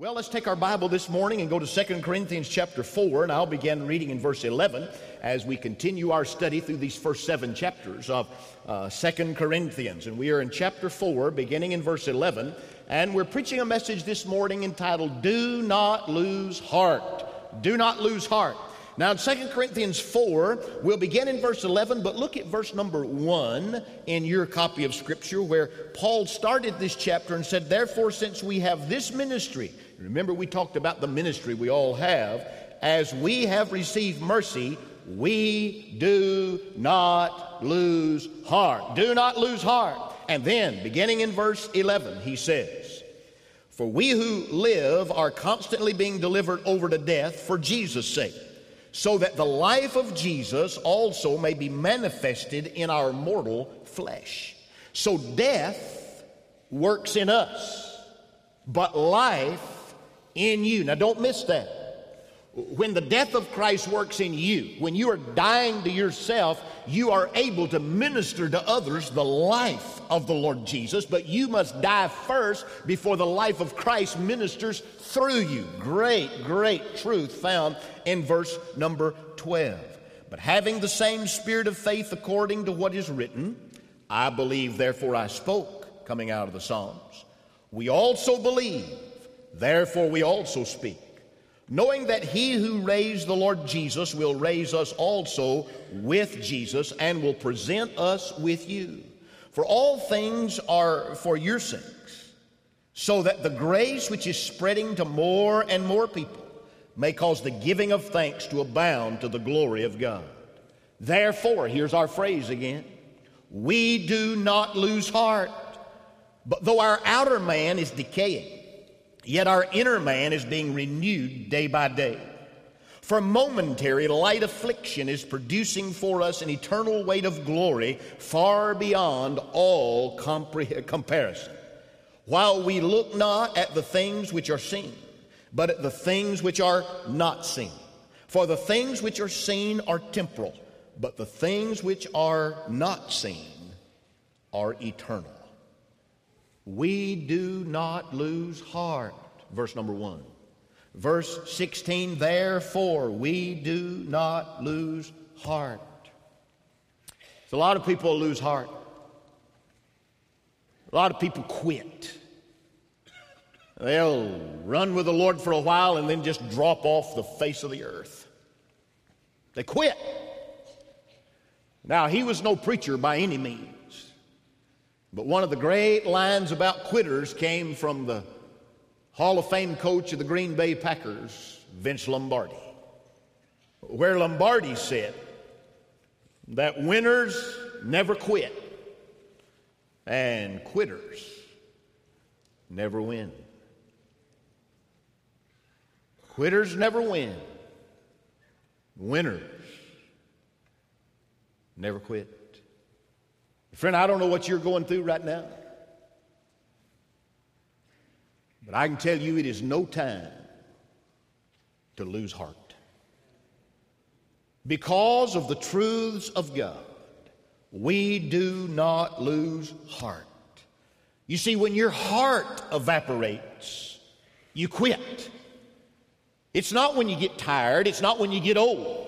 Well, let's take our Bible this morning and go to 2 Corinthians chapter 4, and I'll begin reading in verse 11 as we continue our study through these first 7 chapters of 2 Corinthians. And we are in chapter 4, beginning in verse 11, and we're preaching a message this morning entitled, Do Not Lose Heart. Do not lose heart. Now in 2 Corinthians 4, we'll begin in verse 11, but look at verse number 1 in your copy of Scripture where Paul started this chapter and said, Therefore, since we have this ministry, remember we talked about the ministry we all have, as we have received mercy, we do not lose heart. Do not lose heart. And then, beginning in verse 11, he says, For we who live are constantly being delivered over to death for Jesus' sake, so that the life of Jesus also may be manifested in our mortal flesh. So death works in us, but life in you. Now don't miss that. When the death of Christ works in you, when you are dying to yourself, you are able to minister to others the life of the Lord Jesus, but you must die first before the life of Christ ministers through you. Great truth found in verse number 12. But having the same spirit of faith according to what is written, I believe, therefore I spoke, coming out of the Psalms. We also believe, therefore we also speak, knowing that he who raised the Lord Jesus will raise us also with Jesus and will present us with you. For all things are for your sakes, so that the grace which is spreading to more and more people may cause the giving of thanks to abound to the glory of God. Therefore, here's our phrase again, we do not lose heart, but though our outer man is decaying, yet our inner man is being renewed day by day. For momentary light affliction is producing for us an eternal weight of glory far beyond all comparison. While we look not at the things which are seen, but at the things which are not seen. For the things which are seen are temporal, but the things which are not seen are eternal. We do not lose heart. Verse number 1. Verse 16, therefore we do not lose heart. So a lot of people lose heart. A lot of people quit. They'll run with the Lord for a while and then just drop off the face of the earth. They quit. Now, he was no preacher by any means. But one of the great lines about quitters came from the Hall of Fame coach of the Green Bay Packers, Vince Lombardi, where Lombardi said that winners never quit and quitters never win. Quitters never win. Winners never quit. Friend, I don't know what you're going through right now, but I can tell you it is no time to lose heart. Because of the truths of God, we do not lose heart. You see, when your heart evaporates, you quit. It's not when you get tired. It's not when you get old.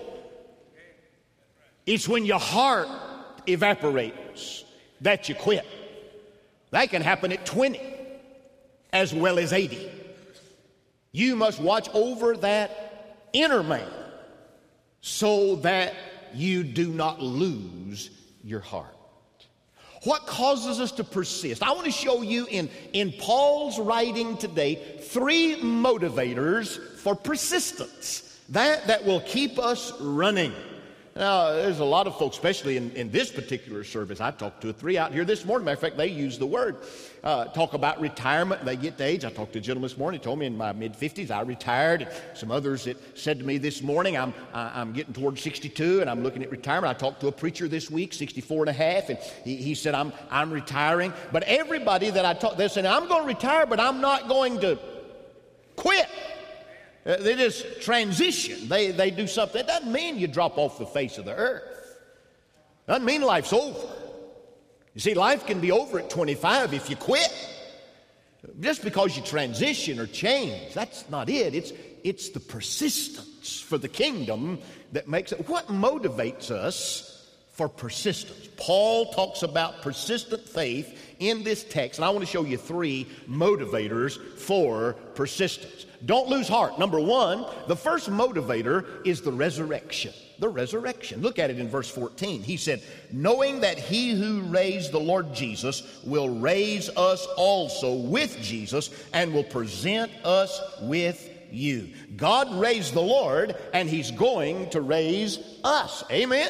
It's when your heart evaporates that you quit. That can happen at 20 as well as 80. You must watch over that inner man so that you do not lose your heart. What causes us to persist? I want to show you in Paul's writing today 3 motivators for persistence that will keep us running. Now, there's a lot of folks, especially in this particular service. I talked to 3 out here this morning. Matter of fact, they use the word, talk about retirement. They get to age. I talked to a gentleman this morning. He told me in my mid-50s I retired. And some others that said to me this morning, I'm getting towards 62 and I'm looking at retirement. I talked to a preacher this week, 64 and a half, and he said, I'm retiring. But everybody that I talked, they're saying, I'm going to retire, but I'm not going to quit. They just transition. They do something. That doesn't mean you drop off the face of the earth. Doesn't mean life's over. You see, life can be over at 25 if you quit. Just because you transition or change, that's not it. It's the persistence for the kingdom that makes it. What motivates us for persistence? Paul talks about persistent faith in this text, and I want to show you 3 motivators for persistence. Don't lose heart. Number 1, the first motivator is the resurrection. The resurrection. Look at it in verse 14. He said, knowing that he who raised the Lord Jesus will raise us also with Jesus and will present us with you. God raised the Lord, and he's going to raise us. Amen.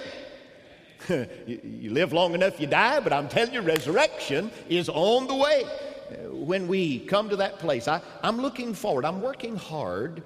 You live long enough, you die, but I'm telling you, resurrection is on the way. When we come to that place, I'm looking forward. I'm working hard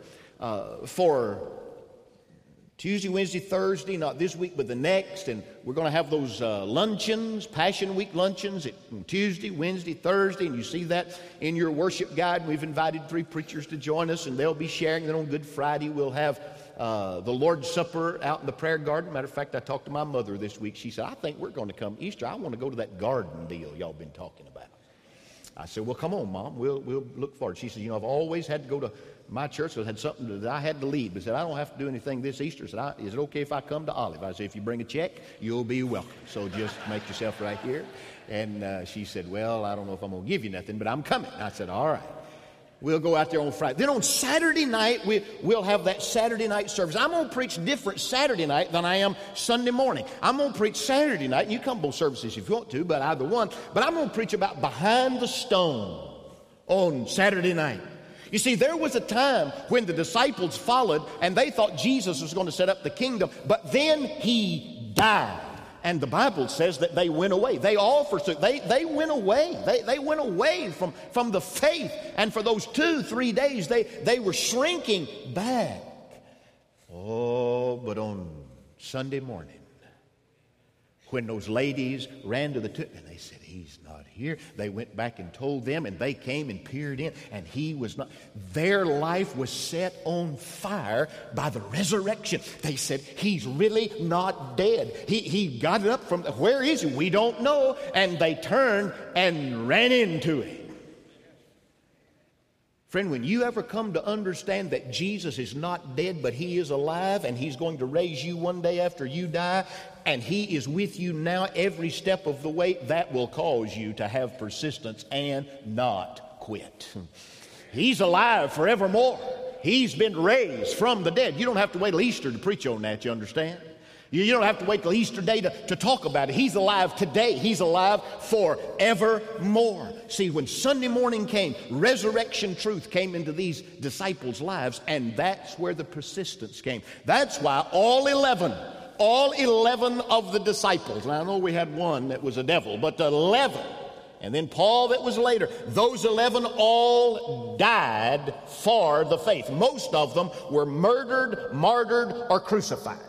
for Tuesday, Wednesday, Thursday, not this week, but the next. And we're going to have those luncheons, Passion Week luncheons, on Tuesday, Wednesday, Thursday. And you see that in your worship guide. We've invited 3 preachers to join us, and they'll be sharing. Then on Good Friday, we'll have the Lord's Supper out in the prayer garden. Matter of fact, I talked to my mother this week. She said, I think we're going to come Easter. I want to go to that garden deal y'all been talking about. I said, well, come on, Mom. We'll look forward. She said, I've always had to go to my church. So I had something that I had to leave. I said, I don't have to do anything this Easter. I said, is it okay if I come to Olive? I said, if you bring a check, you'll be welcome. So just make yourself right here. And she said, well, I don't know if I'm going to give you nothing, but I'm coming. I said, all right. We'll go out there on Friday. Then on Saturday night, we'll have that Saturday night service. I'm going to preach different Saturday night than I am Sunday morning. I'm going to preach Saturday night, and you come both services if you want to, but either one. But I'm going to preach about behind the stone on Saturday night. You see, there was a time when the disciples followed, and they thought Jesus was going to set up the kingdom, but then he died. And the Bible says that they went away. They all forsook. They went away. They went away from the faith. And for those 2-3 days, they were shrinking back. Oh, but on Sunday morning, when those ladies ran to the tomb, and they said, he's not here. They went back and told them, and they came and peered in, and he was not. Their life was set on fire by the resurrection. They said, he's really not dead. He got it up from, where is he? We don't know. And they turned and ran into him. Friend, when you ever come to understand that Jesus is not dead, but he is alive, and he's going to raise you one day after you die, and he is with you now every step of the way, that will cause you to have persistence and not quit. He's alive forevermore. He's been raised from the dead. You don't have to wait till Easter to preach on that, you understand? You don't have to wait till Easter Day to talk about it. He's alive today. He's alive forevermore. See, when Sunday morning came, resurrection truth came into these disciples' lives, and that's where the persistence came. That's why all 11 of the disciples, and I know we had one that was a devil, but 11, and then Paul that was later, those 11 all died for the faith. Most of them were murdered, martyred, or crucified.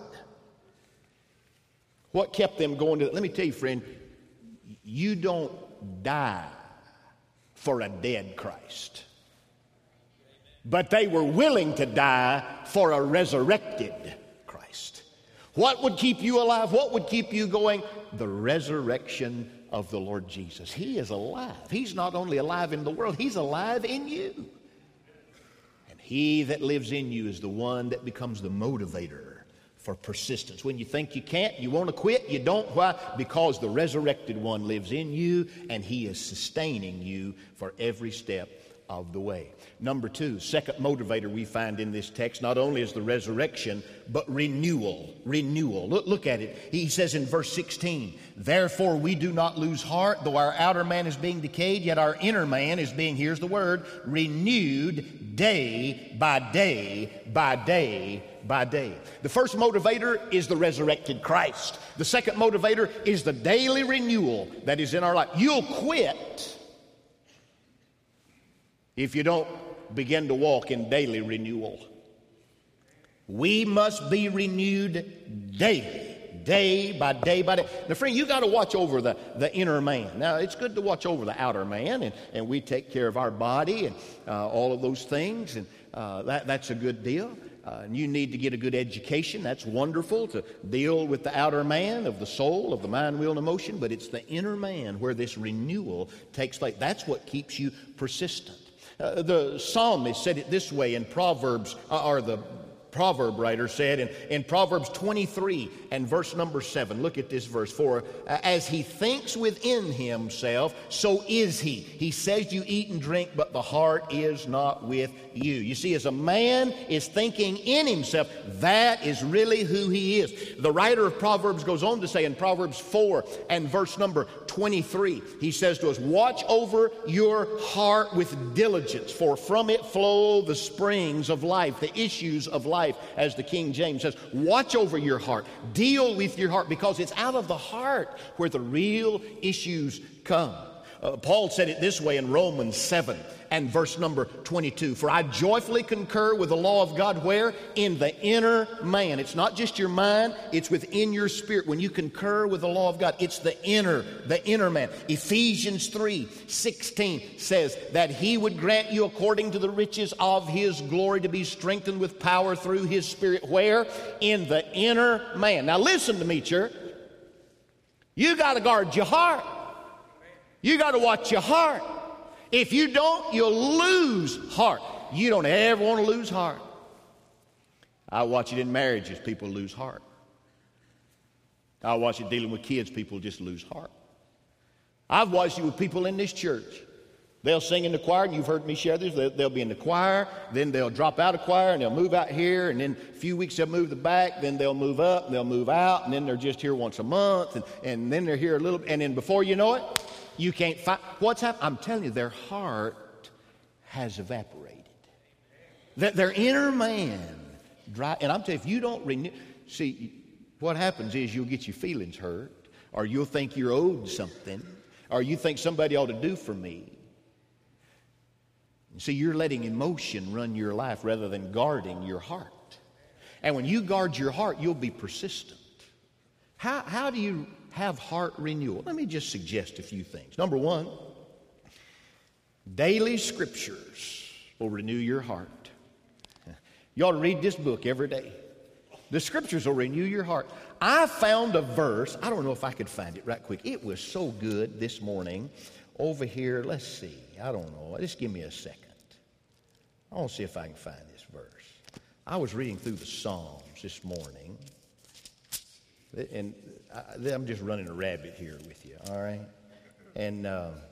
What kept them going to? Let me tell you, friend, you don't die for a dead Christ. But they were willing to die for a resurrected Christ. What would keep you alive? What would keep you going? The resurrection of the Lord Jesus. He is alive. He's not only alive in the world, he's alive in you. And he that lives in you is the one that becomes the motivator for persistence. When you think you can't, you want to quit, you don't. Why? Because the resurrected one lives in you, and he is sustaining you for every step of the way. Number 2, second motivator we find in this text, not only is the resurrection, but renewal. Renewal. Look at it. He says in verse 16, therefore we do not lose heart, though our outer man is being decayed, yet our inner man is being, here's the word, renewed day by day by day by day. The first motivator is the resurrected Christ. The second motivator is the daily renewal that is in our life. You'll quit if you don't begin to walk in daily renewal. We must be renewed daily, day by day by day. Now, friend, you got to watch over the inner man. Now, it's good to watch over the outer man, and we take care of our body and all of those things, and that's a good deal. And you need to get a good education. That's wonderful to deal with the outer man of the soul, of the mind, will, and emotion. But it's the inner man where this renewal takes place. That's what keeps you persistent. The psalmist said it this way in Proverbs, or the proverb writer said in Proverbs 23 and verse number 7. Look at this verse. For as he thinks within himself, so is he. He says you eat and drink, but the heart is not with you. You see, as a man is thinking in himself, that is really who he is. The writer of Proverbs goes on to say in Proverbs 4 and verse number 23, he says to us, watch over your heart with diligence, for from it flow the springs of life, the issues of life, as the King James says. Watch over your heart. Deal with your heart, because it's out of the heart where the real issues come. Paul said it this way in Romans 7 and verse number 22. For I joyfully concur with the law of God, where? In the inner man. It's not just your mind, it's within your spirit. When you concur with the law of God, it's the inner man. Ephesians 3:16 says that he would grant you according to the riches of his glory to be strengthened with power through his Spirit. Where? In the inner man. Now listen to me, church. You got to guard your heart. You got to watch your heart. If you don't, you'll lose heart. You don't ever want to lose heart. I watch it in marriages. People lose heart. I watch it dealing with kids. People just lose heart. I've watched it with people in this church. They'll sing in the choir, and you've heard me share this. They'll be in the choir, then they'll drop out of choir, and they'll move out here, and then a few weeks they'll move the back, then they'll move up, and they'll move out, and then they're just here once a month, and then they're here a little, and then before you know it, you can't find what's happened. I'm telling you, their heart has evaporated. Their inner man dry. And I'm telling you, if you don't renew, see, what happens is you'll get your feelings hurt, or you'll think you're owed something, or you think somebody ought to do for me. See, you're letting emotion run your life rather than guarding your heart. And when you guard your heart, you'll be persistent. How do you have heart renewal? Let me just suggest a few things. Number one, daily scriptures will renew your heart. You ought to read this book every day. The scriptures will renew your heart. I found a verse. I don't know if I could find it right quick. It was so good this morning. Over here, let's see. I don't know. Just give me a second. I want to see if I can find this verse. I was reading through the Psalms this morning. And I'm just running a rabbit here with you, all right? And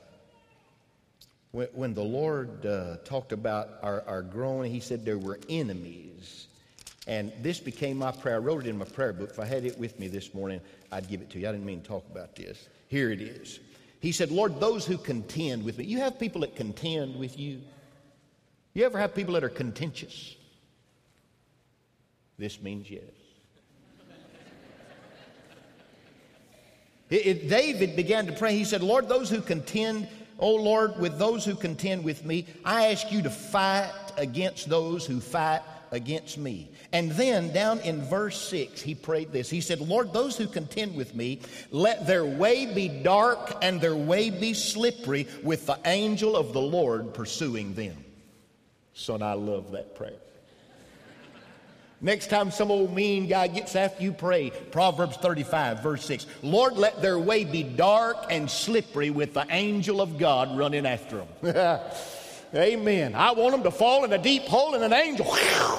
when the Lord talked about our growing, he said there were enemies. And this became my prayer. I wrote it in my prayer book. If I had it with me this morning, I'd give it to you. I didn't mean to talk about this. Here it is. He said, Lord, those who contend with me. You have people that contend with you? You ever have people that are contentious? This means yes. David began to pray. He said, Lord, those who contend, oh Lord, with those who contend with me, I ask you to fight against those who fight against me. And then down in verse 6, he prayed this. He said, Lord, those who contend with me, let their way be dark and their way be slippery, with the angel of the Lord pursuing them. Son, I love that prayer. Next time some old mean guy gets after you, pray Proverbs 35, verse 6. Lord, let their way be dark and slippery, with the angel of God running after them. Amen. I want them to fall in a deep hole, and an angel,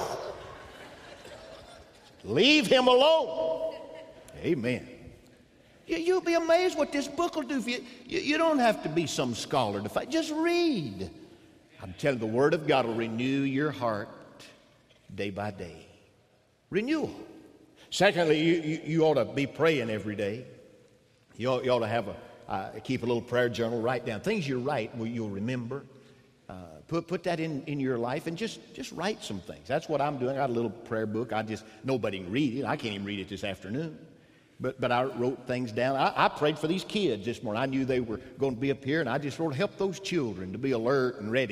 leave him alone. Amen. You'll be amazed what this book will do for you. You don't have to be some scholar to fight. Just read. I'm telling you, the Word of God will renew your heart day by day. Renewal. Secondly, you ought to be praying every day. You ought to have keep a little prayer journal. Write down things you write where you'll remember. Put that in your life, and just write some things. That's what I'm doing. I got a little prayer book. Nobody can read it. I can't even read it this afternoon. But I wrote things down. I prayed for these kids this morning. I knew they were going to be up here, and I just sort of helped those children to be alert and ready, and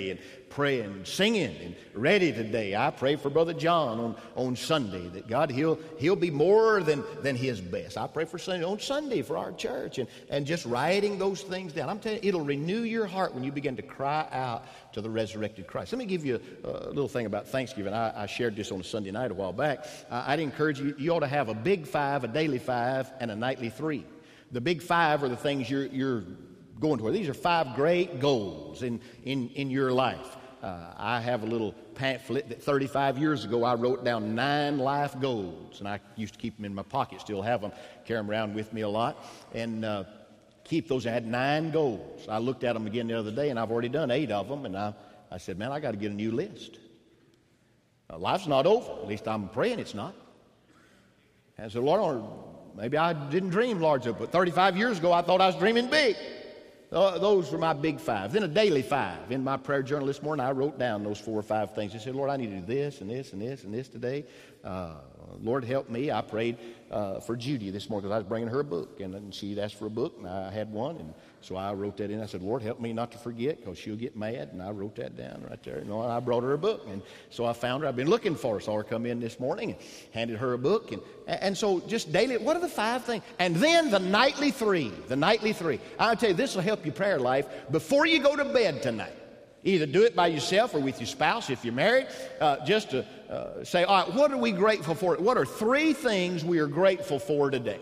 praying, singing, and ready today. I pray for Brother John on Sunday, that God, he'll be more than his best. I pray for Sunday on Sunday for our church, and just writing those things down. I'm telling you, it'll renew your heart when you begin to cry out to the resurrected Christ. Let me give you a little thing about Thanksgiving. I shared this on a Sunday night a while back. I'd encourage you ought to have a big 5, a daily 5, and a nightly 3. The big 5 are the things you're going toward. These are 5 great goals in your life. I have a little pamphlet that 35 years ago I wrote down 9 life goals, and I used to keep them in my pocket, still have them, carry them around with me a lot, and keep those. I had 9 goals. I looked at them again the other day, and I've already done 8 of them, and I said, man, I got to get a new list. Life's not over. At least I'm praying it's not. And I said, Lord, maybe I didn't dream large, but 35 years ago I thought I was dreaming big. Those were my big 5. Then a daily 5. In my prayer journal this morning, I wrote down those 4 or 5 things. I said, Lord, I need to do this and this and this and this today. Lord, help me. I prayed for Judy this morning because I was bringing her a book, and she'd asked for a book, and I had one, and so I wrote that in. I said, Lord, help me not to forget because she'll get mad, and I wrote that down right there. And I brought her a book, and so I found her. I've been looking for her. Saw her come in this morning and handed her a book, and so just daily, what are the 5 things? And then the nightly 3. The nightly 3. I'll tell you, this will help your prayer life before you go to bed tonight. Either do it by yourself or with your spouse if you're married, just to say, all right, what are we grateful for? What are 3 things we are grateful for today?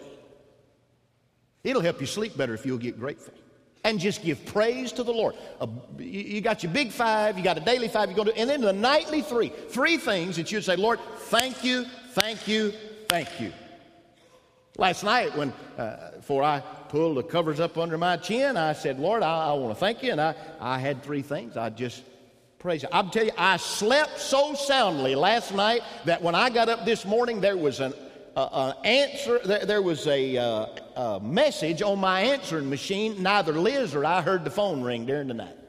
It'll help you sleep better if you'll get grateful. And just give praise to the Lord. You got your big 5, you got a daily 5, you're going to, and then the nightly 3. 3 things that you'd say, Lord, thank you, thank you, thank you. Last night, when before I pulled the covers up under my chin, I said, Lord, I want to thank you. And I had 3 things. I just praise you. I'll tell you, I slept so soundly last night that when I got up this morning, there was an answer. There was a message on my answering machine. Neither Liz or I heard the phone ring during the night.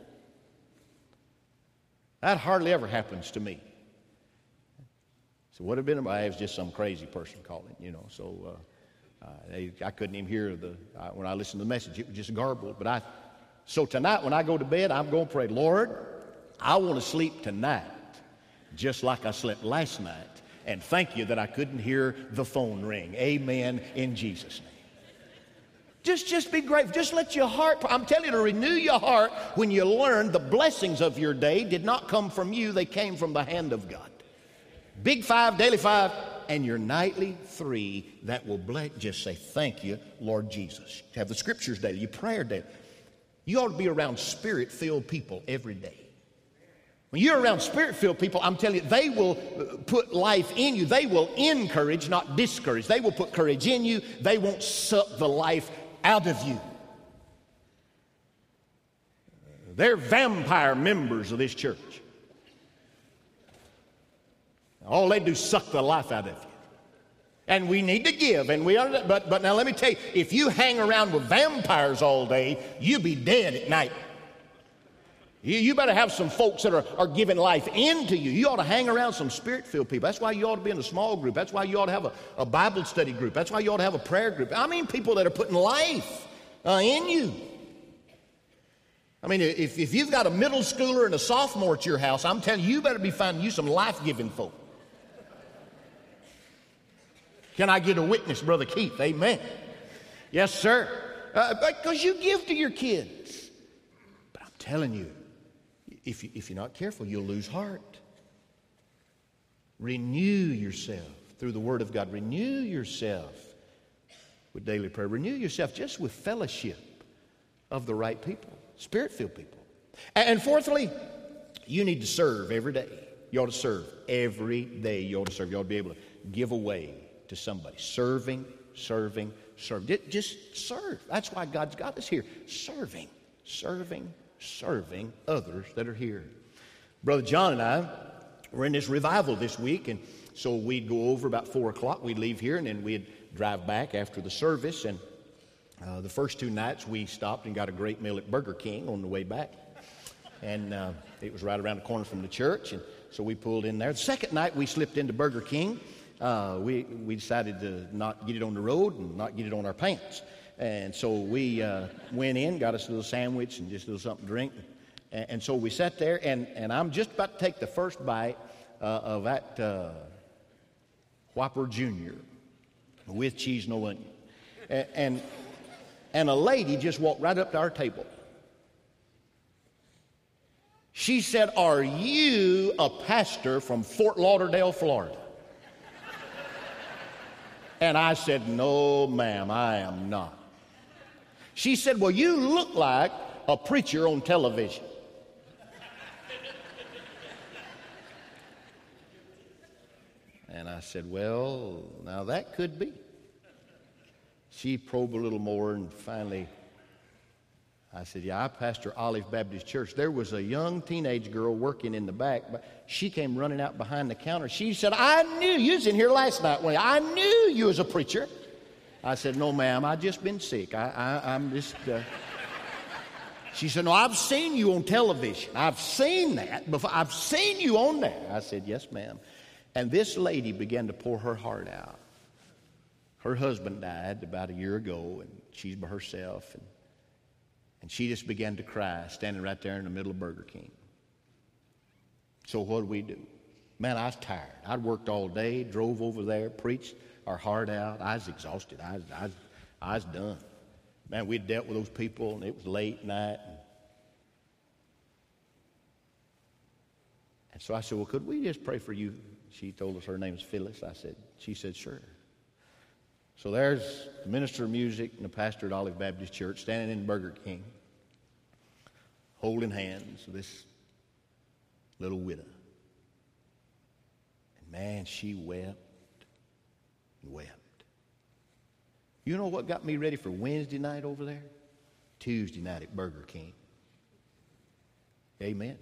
That hardly ever happens to me. So what have been about? It was just some crazy person calling, So I couldn't even hear when I listened to the message. It was just garbled. So tonight when I go to bed, I'm going to pray, Lord, I want to sleep tonight just like I slept last night. And thank you that I couldn't hear the phone ring. Amen in Jesus' name. Just be grateful. Just let your heart, I'm telling you, to renew your heart when you learn the blessings of your day did not come from you. They came from the hand of God. Big 5, daily 5, and your nightly 3 that will bless. Just say, thank you, Lord Jesus. Have the scriptures daily, your prayer daily. You ought to be around spirit-filled people every day. When you're around spirit-filled people, I'm telling you, they will put life in you. They will encourage, not discourage. They will put courage in you. They won't suck the life out of you. They're vampire members of this church. All they do is suck the life out of you. And we need to give, and we are. But now let me tell you, if you hang around with vampires all day, you'll be dead at night. You better have some folks that are giving life into you. You ought to hang around some spirit-filled people. That's why you ought to be in a small group. That's why you ought to have a Bible study group. That's why you ought to have a prayer group. I mean, people that are putting life in you. I mean, if you've got a middle schooler and a sophomore at your house, I'm telling you, you better be finding you some life-giving folk. Can I get a witness, Brother Keith? Amen. Yes, sir. Because you give to your kids. But I'm telling you, if you're not careful, you'll lose heart. Renew yourself through the Word of God. Renew yourself with daily prayer. Renew yourself just with fellowship of the right people, Spirit-filled people. And fourthly, you need to serve every day. You ought to serve every day. You ought to serve. You ought to be able to give away to somebody. Serving. Just serve. That's why God's got us here. Serving others that are here. Brother John and I were in this revival this week, and so we'd go over about 4 o'clock. We'd leave here, and then we'd drive back after the service. And the first 2 nights, we stopped and got a great meal at Burger King on the way back. And it was right around the corner from the church, and so we pulled in there. The second night, we slipped into Burger King. We decided to not get it on the road and not get it on our pants. And so we went in, got us a little sandwich and just a little something to drink. And so we sat there, and I'm just about to take the first bite of that Whopper Jr. with cheese, no onion. And a lady just walked right up to our table. She said, "Are you a pastor from Fort Lauderdale, Florida?" And I said, "No, ma'am, I am not." She said, "Well, you look like a preacher on television." And I said, "Well, now that could be." She probed a little more, and finally I said, "Yeah, I pastor Olive Baptist Church." There was a young teenage girl working in the back, but she came running out behind the counter. She said, "I knew you was in here last night. I knew you was a preacher." I said, "No, ma'am, I just been sick. I'm just..." She said, "No, I've seen you on television. I've seen that before. I've seen you on there." I said, "Yes, ma'am." And this lady began to pour her heart out. Her husband died about a year ago, and she's by herself. And she just began to cry, standing right there in the middle of Burger King. So what did we do? Man, I was tired. I'd worked all day, drove over there, preached our heart out. I was exhausted. I was done. Man, we'd dealt with those people, and it was late night. And so I said, "Well, could we just pray for you?" She told us her name is Phyllis. She said, "Sure." So there's the minister of music and the pastor at Olive Baptist Church standing in Burger King, holding hands with this little widow. And man, she wept and wept. You know what got me ready for Wednesday night over there? Tuesday night at Burger King. Amen.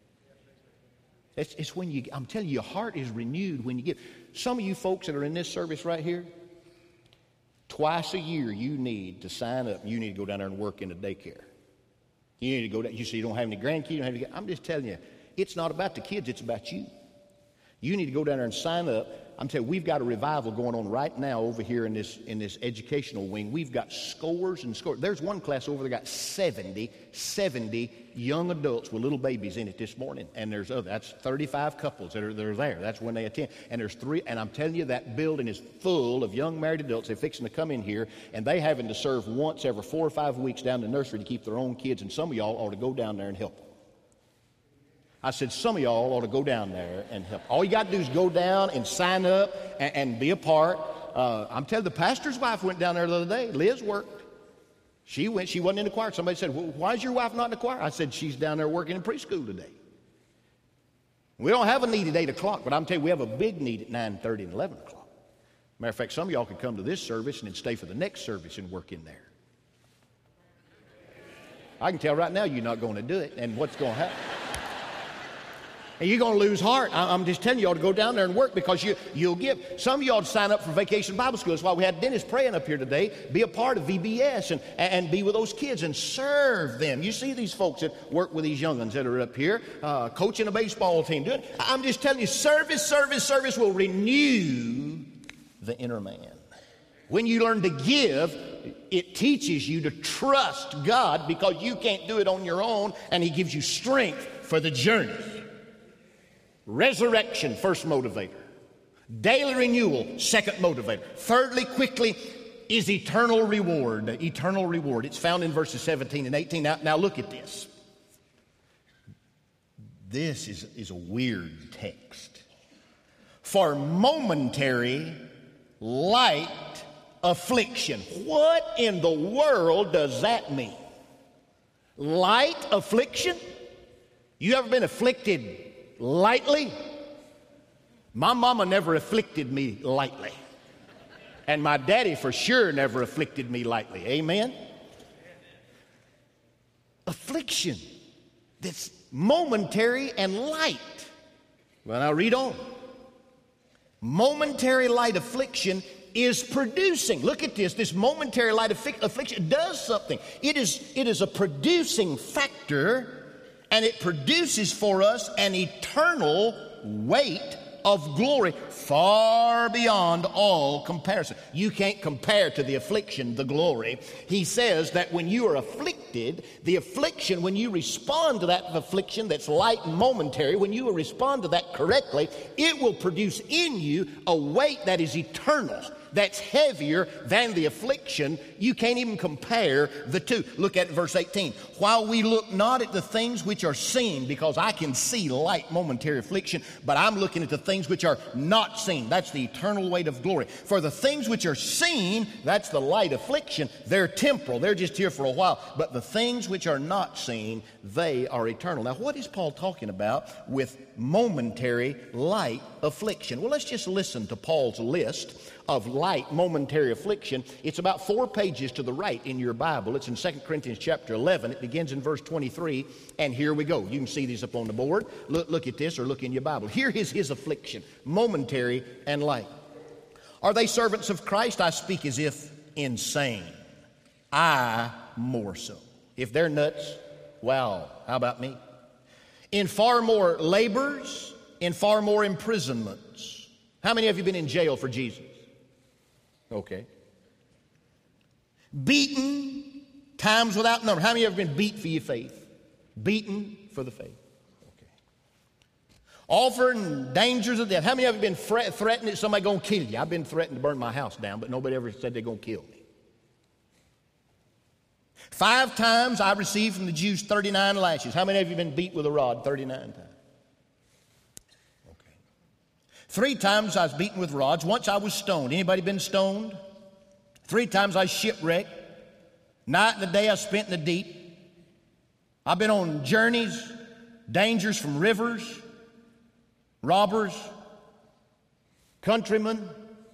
It's when I'm telling you, your heart is renewed when you give. Some of you folks that are in this service right here, twice a year you need to sign up. You need to go down there and work in a daycare. You need to go down. You say you don't have any grandkids. You don't have any, I'm just telling you, it's not about the kids. It's about you. You need to go down there and sign up. I'm telling you, we've got a revival going on right now over here in this educational wing. We've got scores and scores. There's one class over there got 70 young adults with little babies in it this morning. And there's other, that's 35 couples that are there. That's when they attend. And there's 3, and I'm telling you, that building is full of young married adults. They're fixing to come in here, and they having to serve once every 4 or 5 weeks down the nursery to keep their own kids. And some of y'all ought to go down there and help them. I said, some of y'all ought to go down there and help. All you got to do is go down and sign up and be a part. I'm telling you, the pastor's wife went down there the other day. Liz worked. She went. She wasn't in the choir. Somebody said, "Well, why is your wife not in the choir?" I said, "She's down there working in preschool today." We don't have a need at 8 o'clock, but I'm telling you, we have a big need at 9:30 and 11 o'clock. Matter of fact, some of y'all could come to this service and then stay for the next service and work in there. I can tell right now you're not going to do it, and what's going to happen? And you're going to lose heart. I'm just telling you all to go down there and work, because you'll give. Some of y'all to sign up for Vacation Bible School. That's why we had Dennis praying up here today. Be a part of VBS and be with those kids and serve them. You see these folks that work with these young ones that are up here, coaching a baseball team. I'm just telling you, service will renew the inner man. When you learn to give, it teaches you to trust God, because you can't do it on your own, and He gives you strength for the journey. Resurrection, first motivator. Daily renewal, second motivator. Thirdly, quickly, is eternal reward. Eternal reward. It's found in verses 17 and 18. Now look at this. This is a weird text. For momentary light affliction. What in the world does that mean? Light affliction? You ever been afflicted lightly? My mama never afflicted me lightly. And my daddy for sure never afflicted me lightly. Amen? Affliction that's momentary and light. Well, now read on. Momentary light affliction is producing. Look at this. This momentary light affliction does something. It is a producing factor. And it produces for us an eternal weight of glory far beyond all comparison. You can't compare to the affliction the glory. He says that when you are afflicted, the affliction, when you respond to that affliction that's light and momentary, when you will respond to that correctly, it will produce in you a weight that is eternal, that's heavier than the affliction. You can't even compare the two. Look at verse 18. While we look not at the things which are seen, because I can see light momentary affliction, but I'm looking at the things which are not seen. That's the eternal weight of glory. For the things which are seen, that's the light affliction, they're temporal. They're just here for a while. But the things which are not seen, they are eternal. Now, what is Paul talking about with momentary light affliction? Well, let's just listen to Paul's list of light momentary affliction. It's about 4 pages to the right in your Bible. It's in 2 Corinthians chapter 11. It begins in verse 23, and here we go. You can see these up on the board. Look at this, or look in your Bible. Here is his affliction, momentary and light. Are they servants of Christ? I speak as if insane. I more so. If they're nuts, well, how about me? In far more labors, in far more imprisonments. How many of you been in jail for Jesus? Okay. Beaten times without number. How many of you have been beat for your faith? Beaten for the faith. Okay. Offered dangers of death. How many of you have been threatened that somebody's going to kill you? I've been threatened to burn my house down, but nobody ever said they're going to kill me. 5 times I received from the Jews 39 lashes. How many of you have been beat with a rod 39 times? 3 times I was beaten with rods. Once I was stoned. Anybody been stoned? 3 times I was shipwrecked. Night and the day I spent in the deep. I've been on journeys, dangers from rivers, robbers, countrymen,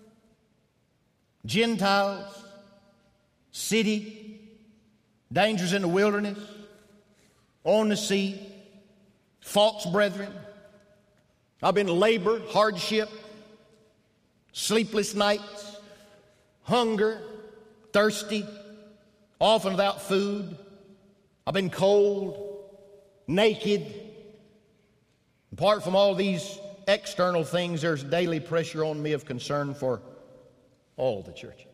Gentiles, city, dangers in the wilderness, on the sea, false brethren. I've been labor, hardship, sleepless nights, hunger, thirsty, often without food. I've been cold, naked. Apart from all these external things, there's daily pressure on me of concern for all the churches.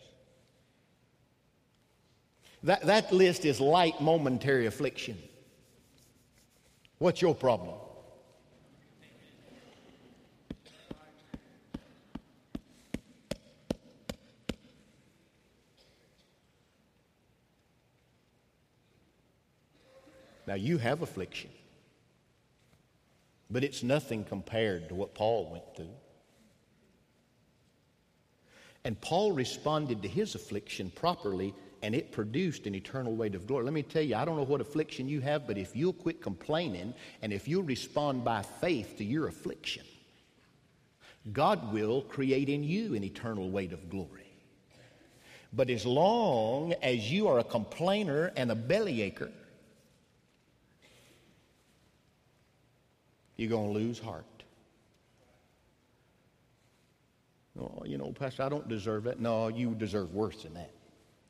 That list is light momentary affliction. What's your problem? Now, you have affliction, but it's nothing compared to what Paul went through. And Paul responded to his affliction properly, and it produced an eternal weight of glory. Let me tell you, I don't know what affliction you have, but if you'll quit complaining and if you'll respond by faith to your affliction, God will create in you an eternal weight of glory. But as long as you are a complainer and a bellyacher, you're going to lose heart. Oh, you know, Pastor, I don't deserve that. No, you deserve worse than that.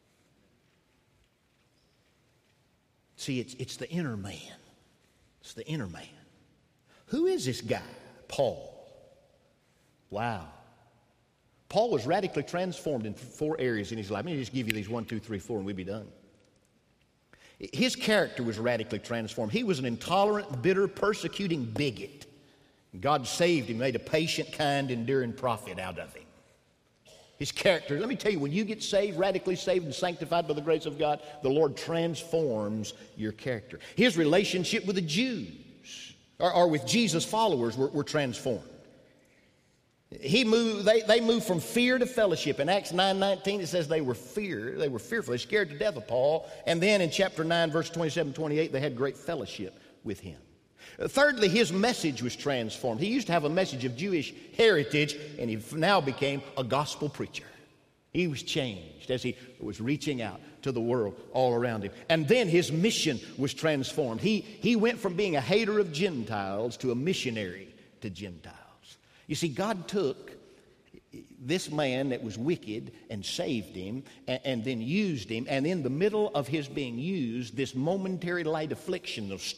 See, it's the inner man. It's the inner man. Who is this guy? Paul. Wow. Paul was radically transformed in 4 areas in his life. Let me just give you these 1, 2, 3, 4, and we'll be done. His character was radically transformed. He was an intolerant, bitter, persecuting bigot. God saved him, made a patient, kind, enduring prophet out of him. His character, let me tell you, when you get saved, radically saved and sanctified by the grace of God, the Lord transforms your character. His relationship with the Jews or with Jesus' followers were transformed. They moved from fear to fellowship. In Acts 9:19, it says they were fearful. They scared to death of Paul. And then in chapter 9, verse 27, 28, they had great fellowship with him. Thirdly, his message was transformed. He used to have a message of Jewish heritage, and he now became a gospel preacher. He was changed as he was reaching out to the world all around him. And then his mission was transformed. He went from being a hater of Gentiles to a missionary to Gentiles. You see, God took this man that was wicked and saved him and then used him. And in the middle of his being used, this momentary light affliction of stoned, and stoned, and beat, and left for dead, and thrown out of the city,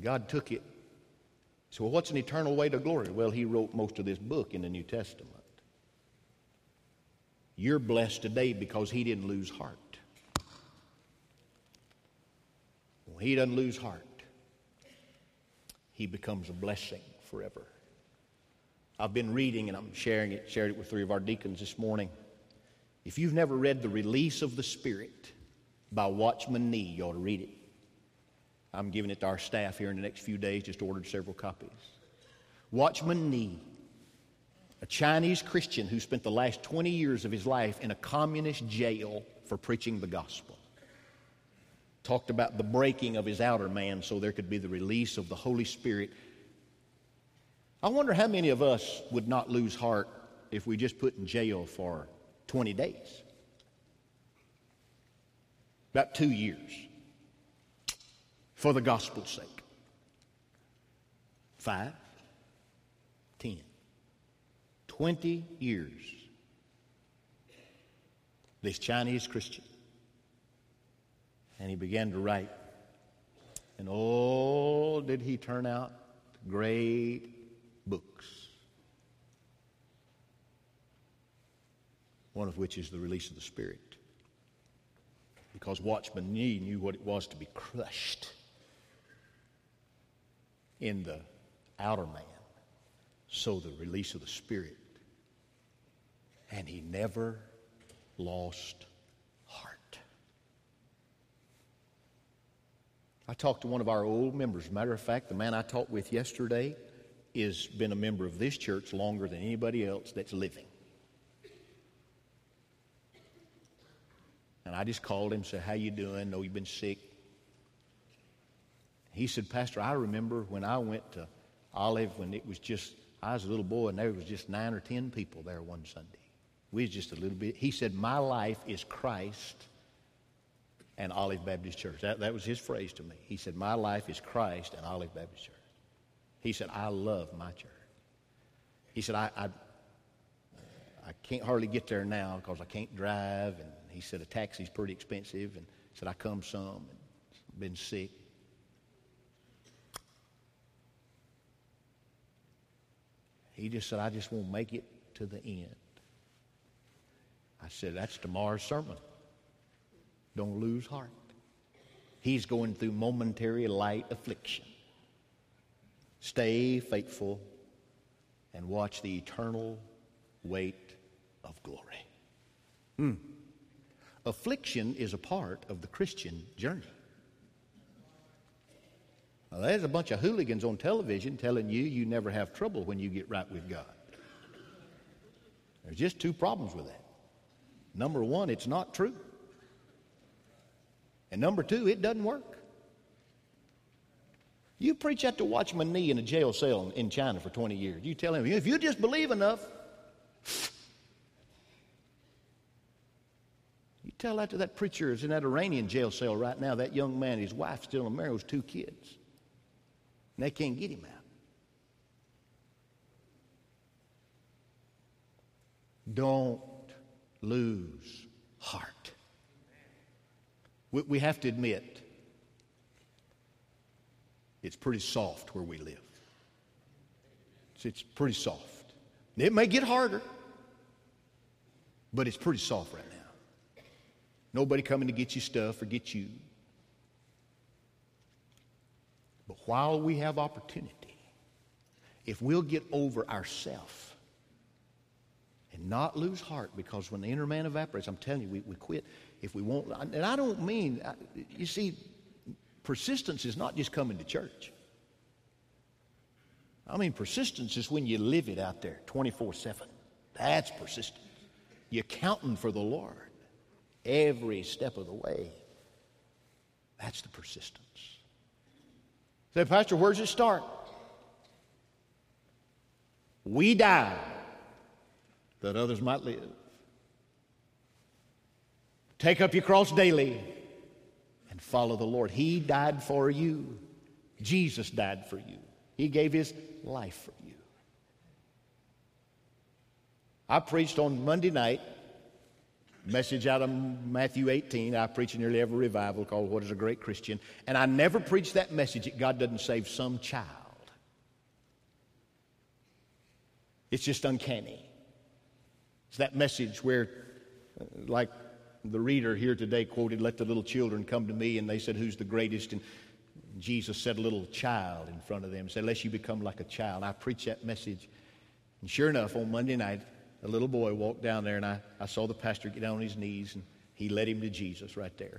God took it. So what's an eternal way to glory? Well, He wrote most of this book in the New Testament. You're blessed today because He didn't lose heart. When He doesn't lose heart, He becomes a blessing forever. I've been reading, and I'm shared it with 3 of our deacons this morning. If you've never read The Release of the Spirit by Watchman Nee, you ought to read it. I'm giving it to our staff here in the next few days, just ordered several copies. Watchman Nee, a Chinese Christian who spent the last 20 years of his life in a communist jail for preaching the gospel, talked about the breaking of his outer man so there could be the release of the Holy Spirit. I wonder how many of us would not lose heart if we just put in jail for 20 days. About 2 years. For the gospel's sake. 5, 10, 20 years. This Chinese Christian. And he began to write. And oh, did he turn out great books. One of which is The Release of the Spirit. Because Watchman Nee knew what it was to be crushed in the outer man. So the release of the Spirit. And he never lost heart. I talked to one of our old members. Matter of fact, the man I talked with yesterday has been a member of this church longer than anybody else that's living. And I just called him and said, how you doing? Know you've been sick. He said, Pastor, I remember when I went to Olive when it was just, I was a little boy and there was just 9 or 10 people there one Sunday. We was just a little bit. He said, my life is Christ and Olive Baptist Church. That was his phrase to me. He said, my life is Christ and Olive Baptist Church. He said, I love my church. He said, I can't hardly get there now because I can't drive. And he said, a taxi's pretty expensive. And he said, I come some and been sick. He just said, I just won't make it to the end. I said, that's tomorrow's sermon. Don't lose heart. He's going through momentary light affliction. Stay faithful and watch the eternal weight of glory. Affliction is a part of the Christian journey. Now, there's a bunch of hooligans on television telling you never have trouble when you get right with God. There's just 2 problems with that. Number 1, it's not true. And number 2, it doesn't work. You preach that to Watchman Nee in a jail cell in China for 20 years. You tell him, if you just believe enough. You tell that to that preacher who's in that Iranian jail cell right now. That young man, his wife still married with 2 kids. And they can't get him out. Don't lose heart. We have to admit, it's pretty soft where we live. It's pretty soft. It may get harder, but it's pretty soft right now. Nobody coming to get you stuff or get you. But while we have opportunity, if we'll get over ourselves and not lose heart, because when the inner man evaporates, I'm telling you, we quit. If we won't, and I don't mean, you see, persistence is not just coming to church. I mean, persistence is when you live it out there 24/7. That's persistence. You're counting for the Lord every step of the way. That's the persistence. Say, Pastor, where does it start? We die that others might live. Take up your cross daily and follow the Lord. He died for you. Jesus died for you. He gave His life for you. I preached on Monday night Message out of Matthew 18 I preach in nearly every revival called What is a Great Christian. And I never preach that message that God doesn't save some child. It's just uncanny. It's that message where, like the reader here today quoted, let the little children come to me, and they said, who's the greatest? And Jesus said a little child in front of them, said, unless you become like a child. I preached that message. And sure enough, on Monday night, a little boy walked down there, and I saw the pastor get down on his knees, and he led him to Jesus right there.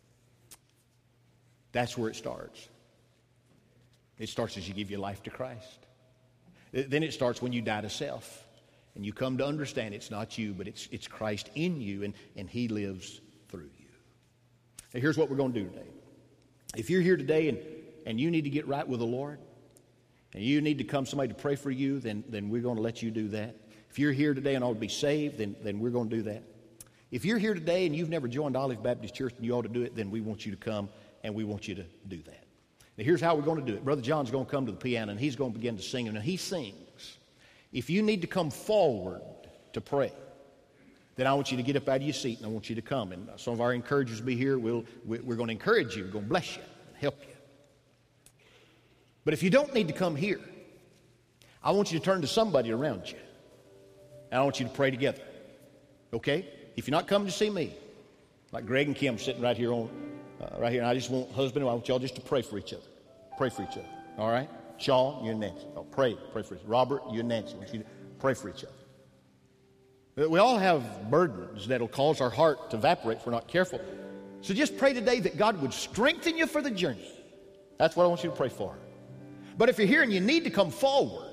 That's where it starts. It starts as you give your life to Christ. Then it starts when you die to self, and you come to understand it's not you, but it's Christ in you, and He lives through you. Now, here's what we're going to do today. If you're here today and you need to get right with the Lord, and you need to come somebody to pray for you, then we're going to let you do that. If you're here today and ought to be saved, then we're going to do that. If you're here today and you've never joined Olive Baptist Church and you ought to do it, then we want you to come and we want you to do that. Now, here's how we're going to do it. Brother John's going to come to the piano and he's going to begin to sing. And he sings. If you need to come forward to pray, then I want you to get up out of your seat and I want you to come. And some of our encouragers will be here. We're going to encourage you. We're going to bless you and help you. But if you don't need to come here, I want you to turn to somebody around you. And I want you to pray together. Okay? If you're not coming to see me, like Greg and Kim sitting right here, and I just want husband and wife, I want y'all just to pray for each other. Pray for each other. All right? Sean, you and Nancy. Oh, pray for each other. Robert, you and Nancy. I want you to pray for each other. We all have burdens that'll cause our heart to evaporate if we're not careful. So just pray today that God would strengthen you for the journey. That's what I want you to pray for. But if you're here and you need to come forward,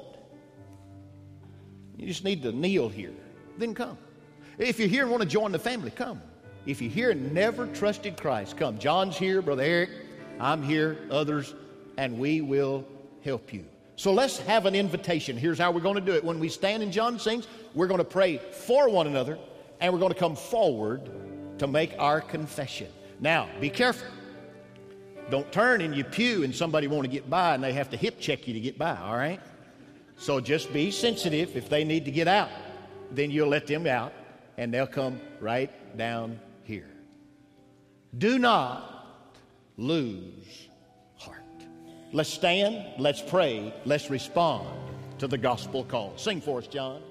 you just need to kneel here, then come. If you're here and want to join the family, come. If you're here and never trusted Christ, come. John's here, Brother Eric, I'm here, others, and we will help you. So let's have an invitation. Here's how we're going to do it. When we stand and John sings, we're going to pray for one another, and we're going to come forward to make our confession. Now, be careful. Don't turn in your pew and somebody want to get by and they have to hip check you to get by, all right? So just be sensitive. If they need to get out, then you'll let them out, and they'll come right down here. Do not lose heart. Let's stand, let's pray, let's respond to the gospel call. Sing for us, John.